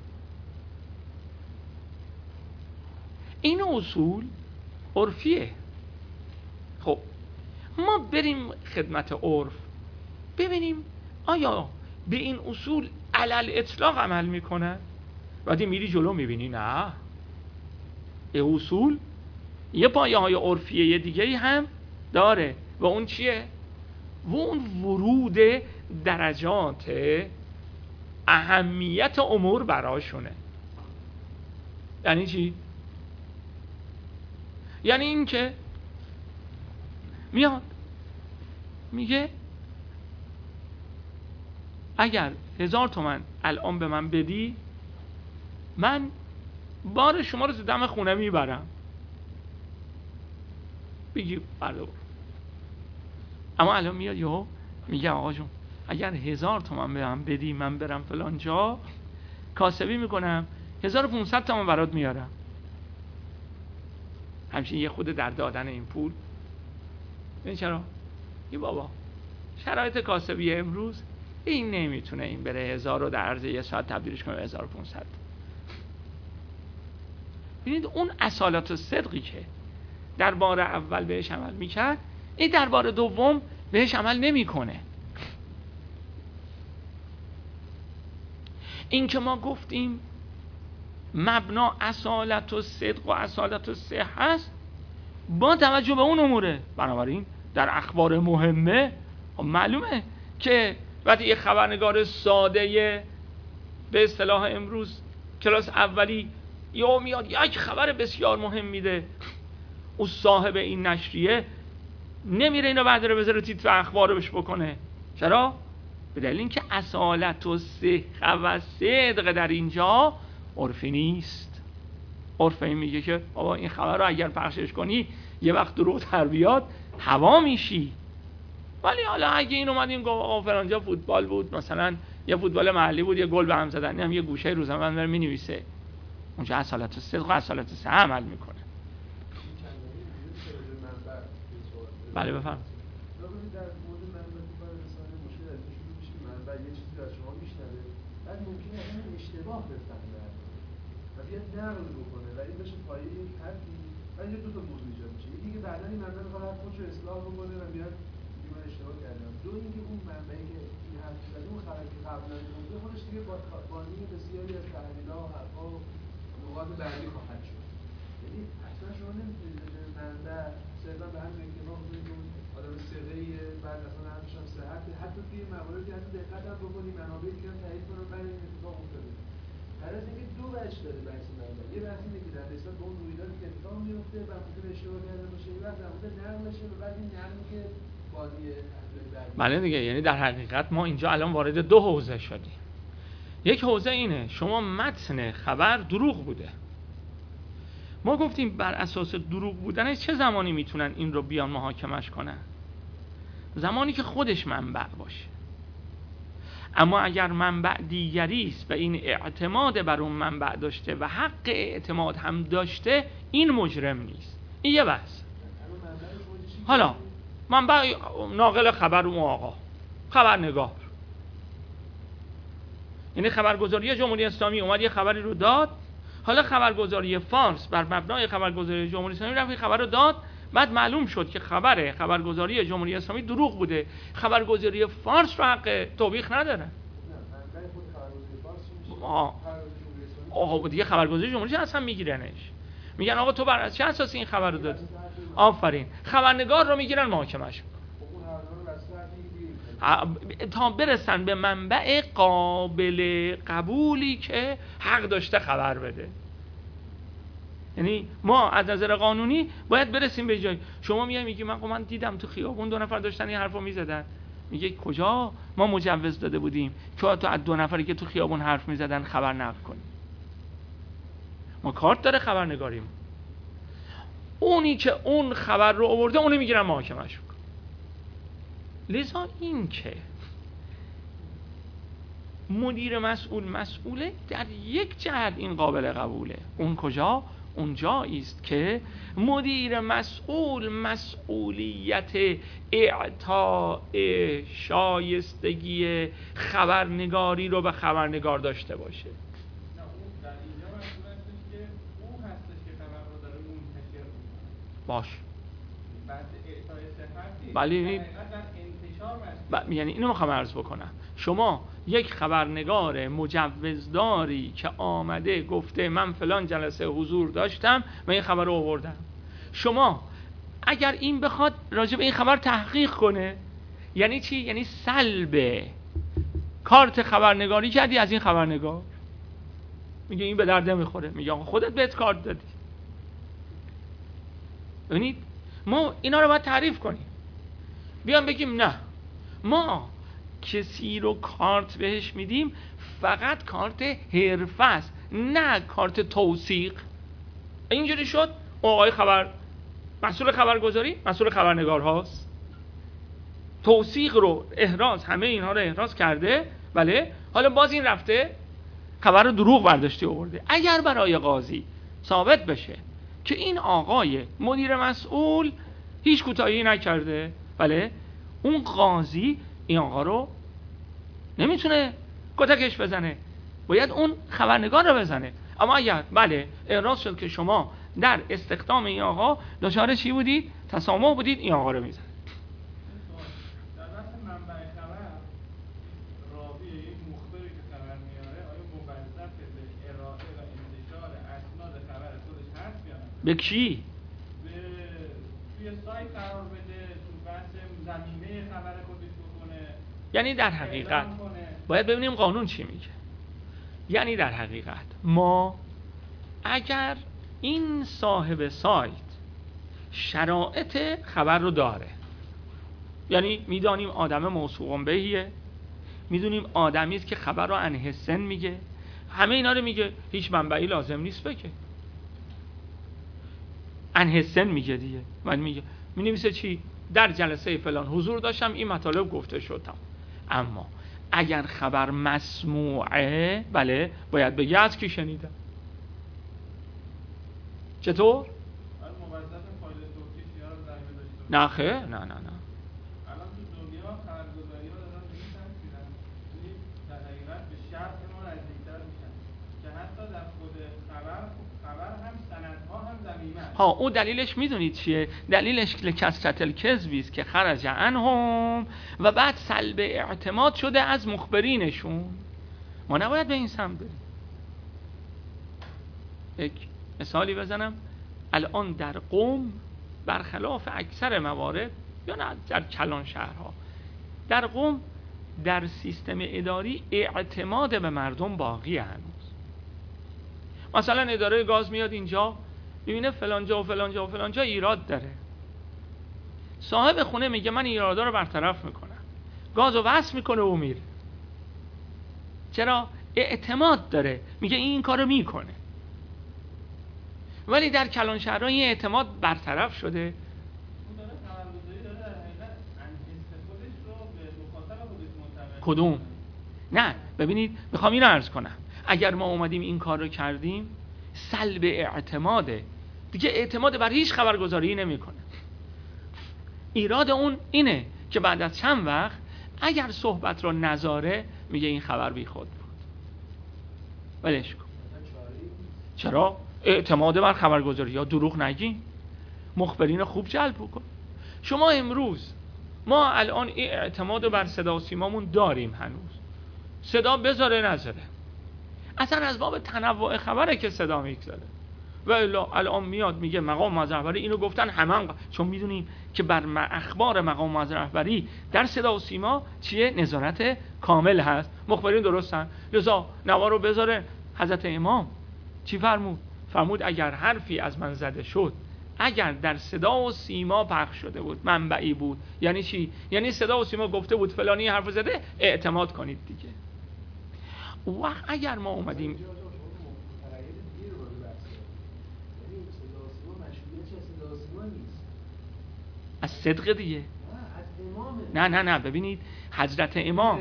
Speaker 1: این اصول عرفیه. خب ما بریم خدمت عرف ببینیم آیا به این اصول علل اطلاق عمل میکنن؟ بعدی میری جلو میبینی نه، این اصول یه پایه های عرفیه دیگه هم داره و اون چیه؟ و اون ورود درجات اهمیت امور براشونه. یعنی چی؟ یعنی این که میاد میگه اگر 1000 تومن الان به من بدی، من بار شما رو دم خونه میبرم. بگی بله. اما الان میاد یهو میگه آقا جون اگر 1000 تومن به من بدی، من برم فلان جا کاسبی میکنم، 1500 تومن برات میارم. همچنین یه خود در دادن این پول. این چرا؟ این بابا شرایط کاسبی امروز این نمیتونه این بره 1000 رو در عرض 1 ساعت تبدیلش کنه 1500. ببینید اون اصالت و صدقی که در بار اول بهش عمل میکرد، این در بار دوم بهش عمل نمیکنه. این که ما گفتیم مبنا اصالت و صدق و اصالت و صحه هست با توجه به اون اموره. بنابراین در اخبار مهمه معلومه که وقتی یه خبرنگار ساده به اصطلاح امروز کلاس اولی یا میاد یک خبر بسیار مهم میده، او صاحب این نشریه نمیره اینو بعد رو بذاره تیتر اخبار بهش بکنه. چرا؟ به دلیل اینکه اصالت و صحه و صدق در اینجا عرفی نیست. عرف این میگه که بابا این خبر رو اگر پخشش کنی یه وقت دروغ تر بیاد هوا میشی. ولی حالا اگه این اومد این گفت آقا فلانجا فوتبال بود، مثلا یه فوتبال محلی بود، یه گل به هم زدن، هم یه گوشه روزنامه داره مینویسه، اونجا اصالت و صدق و اصالت صحه عمل میکنه. بله بفهم.
Speaker 2: در مورد منبع کار رسانه مشکل از شروع میشه که منبع یه چیزی از شما میشنوه، بعد ممکنه اصلا اشتباه بفهمه و بیاد نقل بکنه و این بشه پایه یک حرفی و اینجا دو تا موضوع ایجاد میشه. یکی که بعداً این منبع میخواد خودش رو اصلاح بکنه و بیاد میگه من اشتباه کردم. دو اینکه اون منبعی که این حرف زده اون خبری که قبلا گفته خودش دیگه با قانون بسیاری از تحلیل‌ها و حرف‌ها و نقاط بعدی خواهد شد. یعنی اصلا شما نمیتونید منبع صرفا به همین اکتفا کنید اون آدم ثقه‌ایه، بعد اصلا همش هم صحت، حتی توی مواردی حتی دقت هم بکنید منابعی که هم تایید کنن برای این اتفاق افتاده. در از اینکه دو وجه داره بحث منبع. یه بحث اینه که در نسبت به اون رویدادی که اتفاق میفته و ممکن اشتباه کرده باشه، یه وقت در مورد نرم باشه و بعد این نرمی که بازی
Speaker 1: بله دیگه. یعنی در حقیقت ما اینجا الان وارد دو حوزه شدیم. یک حوزه اینه شما متن خبر دروغ بوده، ما گفتیم بر اساس دروغ بودنش چه زمانی میتونن این رو بیان محاکمش کنن؟ زمانی که خودش منبع باشه. اما اگر منبع دیگری است و این اعتماد بر اون منبع داشته و حق اعتماد هم داشته، این مجرم نیست. این یه بحث. حالا منبع ناقل خبر اون آقا، خبرنگار، یعنی خبرگزاری جمهوری اسلامی اومد یه خبری رو داد، حالا خبرگزاری فارس بر مبنای خبرگزاری جمهوری اسلامی رفت این خبر رو داد، بعد معلوم شد که خبرگزاری جمهوری اسلامی دروغ بوده، خبرگزاری فارس رو حق توبیخ نداره. آقا دیگه خبرگزاری جمهوری اصلا میگیرنش، میگن آقا تو بر چه اساسی این خبر رو دادی؟ آفرین. خبرنگار رو میگیرن محاکمش تا برسن به منبع قابل قبولی که حق داشته خبر بده. یعنی ما از نظر قانونی باید برسیم به جای. شما میگی من دیدم تو خیابون 2 نفر داشتن این حرفو میزدن، میگه کجا؟ ما مجوز داده بودیم که تو از 2 نفری که تو خیابون حرف میزدن خبر نقل کنیم. ما کارت داره خبرنگاریم. اونی که اون خبر رو آورده اونو میگیرن محاکمش. لذا این که مدیر مسئوله در یک جهت این قابل قبوله. اون کجا؟ اونجایی است که مدیر مسئولیت اعطاء شایستگی خبرنگاری رو به خبرنگار داشته باشه. باش. بله. یعنی اینو میخوام عرض بکنم، شما یک خبرنگار مجوزداری که آمده گفته من فلان جلسه حضور داشتم و این خبر رو آوردم، شما اگر این بخواد راجع به این خبر تحقیق کنه، یعنی چی؟ یعنی سلب کارت خبرنگاری کردی از این خبرنگار. میگه این به درد نمیخوره، میگه آقا خودت بهت کارت دادی. ببینید ما اینا رو باید تعریف کنیم، بیان بگیم نه ما کسی رو کارت بهش میدیم فقط کارت حرفه است، نه کارت توثیق. اینجوری شد آقای مسئول خبرگزاری مسئول خبرنگار هاست، توثیق رو احراز، همه اینها رو احراز کرده. بله، حالا باز این رفته خبر رو دروغ برداشتی آورده. اگر برای قاضی ثابت بشه که این آقای مدیر مسئول هیچ کوتاهی نکرده، بله، اون قاضی این آقا رو نمیتونه کتکش بزنه، باید اون خبرنگار رو بزنه. اما اگر بله احراز شد که شما در استخدام این آقا دچار چی بودید؟ تسامح بودید، این آقا رو میزنه.
Speaker 3: در بحث منبع خبر، راوی یک مخبری که خبر میاره آیا موظف به ارائه و انتشار اسناد خبر خودش هست یا نه؟
Speaker 1: به کی؟
Speaker 3: توی سایت قرار بده، تو بحث زمینه خبر خودش بکنه.
Speaker 1: یعنی در حقیقت باید ببینیم قانون چی میگه. یعنی در حقیقت ما اگر این صاحب سایت شرایط خبر رو داره، یعنی میدانیم آدم موثوق بهیه، میدونیم آدمی است که خبر رو عن سن میگه، همه اینا رو میگه، هیچ منبعی لازم نیست بگه، عن سن میگه دیگه. من میگه مینویسه چی؟ در جلسه فلان حضور داشتم، این مطالب گفته شدم. اما اگر خبر مسموعه، بله، باید بگه از کی شنیدم. چطور؟ نه خیر، نه.
Speaker 3: الان تو دنیا خبرگزاری‌ها دارن به این سمت میرن، در حقیقت به شرط ما نزدیک‌تر میشن که حتی در خود خبر هم سندها هم ضمیمه.
Speaker 1: ها، اون دلیلش میدونید چیه؟ دلیلش کثرت الکذبی است که خرج عنهم و بعد سلب اعتماد شده از مخبرینشون. ما نباید به این سمت بریم. یک مثالی بزنم. الان در قم برخلاف اکثر موارد یا نه در کلان شهرها، در قم در سیستم اداری اعتماد به مردم باقی هنوز. مثلا اداره گاز میاد اینجا ببینه فلان جا و فلان جا و فلان جا ایراد داره، صاحب خونه میگه من ایرادا رو برطرف میکنم، گازو وصل میکنه و میره. چرا؟ اعتماد داره، میگه این کارو میکنه. ولی در کلان شهرها این اعتماد برطرف شده. کدوم؟ نه ببینید میخوام اینو عرض کنم، اگر ما اومدیم این کار رو کردیم سلب اعتماده دیگه، اعتماد بر هیچ خبرگزاری نمیکنه. ایراد اون اینه که بعد از چند وقت اگر صحبت رو نذاره میگه این خبر بی خود بود، ولش کن. چرا؟ اعتماد بر خبرگزاری یا دروغ نگین، مخبرین خوب جلب کن. شما امروز ما الان این اعتماد بر صدا و سیمامون داریم، هنوز صدا بذاره نذاره، اصلا از باب تنوع خبره که صدا میگذاره. و الان میاد میگه مقام معظم رهبری اینو گفتن، همه چون میدونیم که بر اخبار مقام معظم رهبری در صدا و سیما چیه؟ نظارت کامل هست، مخبرین درستن، لذا نوا رو بذاره. حضرت امام چی فرمود؟ فرمود اگر حرفی از من زده شد، اگر در صدا و سیما پخش شده بود، منبعی بود، یعنی چی؟ یعنی صدا و سیما گفته بود فلانی حرف زده، اعتماد کنید دیگه. وقت اگر ما اومدیم از صدق دیگه، نه ببینید حضرت امام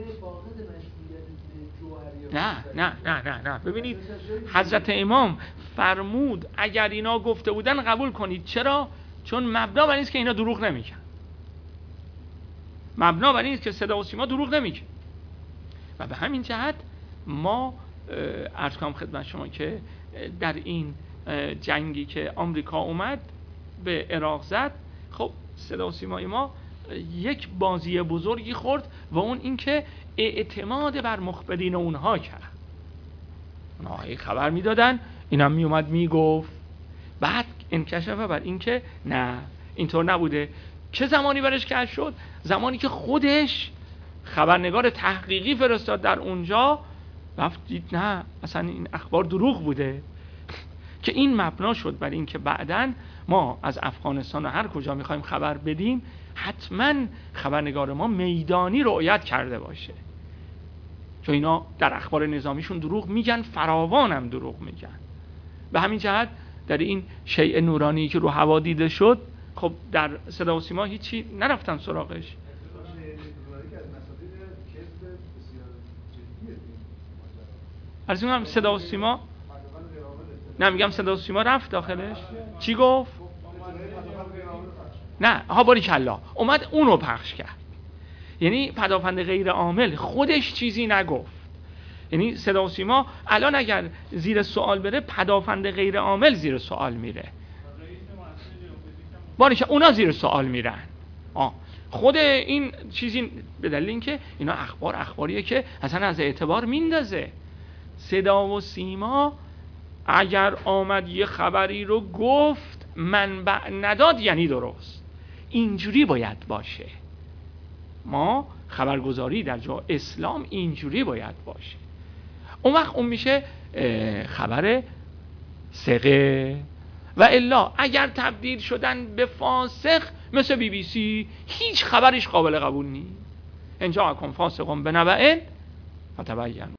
Speaker 1: نه ببینید حضرت امام فرمود اگر اینا گفته بودن قبول کنید. چرا؟ چون مبنا بر این است که اینا دروغ نمیگن، مبنا بر این است که صدا و سیما دروغ نمیگه. و به همین جهت ما عرض کنم خدمت شما که در این جنگی که آمریکا اومد به عراق زد، خب صدا و سیمای ما یک بازی بزرگی خورد و اون این که اعتماد بر مخبرین اونها کرد. اونها خبر میدادن، اینم میومد میگفت، بعد انکشف بر این که نه اینطور نبوده. چه زمانی برش کشف شد؟ زمانی که خودش خبرنگار تحقیقی فرستاد در اونجا، رفت دید نه اصلا این اخبار دروغ بوده، که این مبنا شد بر این که بعداً ما از افغانستان و هر کجا میخوایم خبر بدیم حتما خبرنگار ما میدانی رؤیت کرده باشه، چون اینا در اخبار نظامیشون دروغ میگن، فراوانم دروغ میگن. به همین جهت در این شیء نورانی که رو هوا دیده شد، خب در صدا و سیما هیچی نرفتن سراغش. عرض می‌کنم صدا و سیما، نه میگم صدا و سیما رفت داخلش، چی گفت؟ نه ها باریکلا، اومد اونو پخش کرد. یعنی پدافند غیر عامل خودش چیزی نگفت. یعنی صدا و سیما الان اگر زیر سوال بره، پدافند غیر عامل زیر سوال میره، باریکلا اونا زیر سوال میرن. خود این چیزی به دلیل اینکه اینا اخباریه که اصلا از اعتبار میندازه. صدا و سیما اگر آمد یه خبری رو گفت منبع نداد یعنی درست، اینجوری باید باشه. ما خبرگزاری در جا اسلام اینجوری باید باشه. اون وقت اون میشه خبر ثقه. و الا اگر تبدیل شدن به فاسق مثل بی بی سی، هیچ خبرش قابل قبول نیست. ان جاءکم فاسق بنبأ فتبینوا.